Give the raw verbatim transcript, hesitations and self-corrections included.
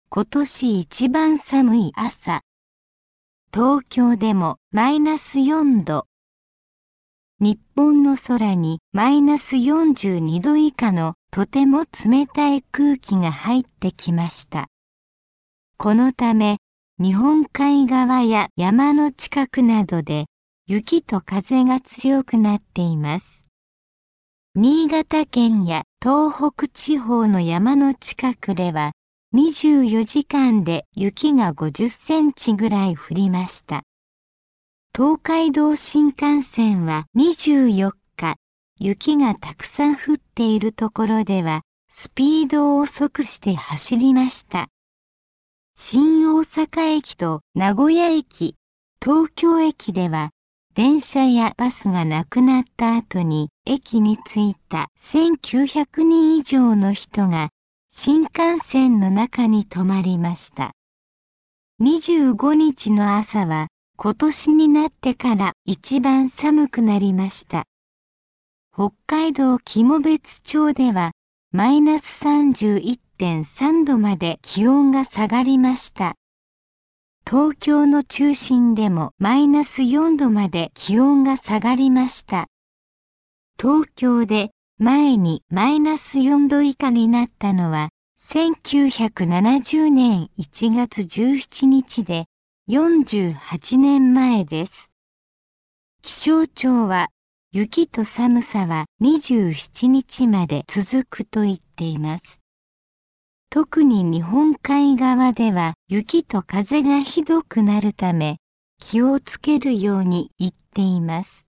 今年一番寒い朝。東京でもマイナスよんど。日本の空にマイナスよんじゅうにど以下のとても冷たい空気が入ってきました。このため、日本海側や山の近くなどで雪と風が強くなっています。新潟県や東北地方の山の近くではにじゅうよじかんで雪がごじゅっセンチぐらい降りました。東海道新幹線はにじゅうよっか、雪がたくさん降っているところではスピードを遅くして走りました。新大阪駅と名古屋駅、東京駅では電車やバスがなくなった後に駅に着いたせんきゅうひゃくにん以上の人が新幹線の中に泊まりました。にじゅうごにちの朝は今年になってから一番寒くなりました。北海道肝別町ではマイナス さんじゅういってんさんどまで気温が下がりました。東京の中心でもマイナスよんどまで気温が下がりました。東京で前にマイナスよんど以下になったのはせんきゅうひゃくななじゅうねんいちがつじゅうしちにちでよんじゅうはちねんまえです。気象庁は雪と寒さはにじゅうしちにちまで続くと言っています。特に日本海側では雪と風がひどくなるため気をつけるように言っています。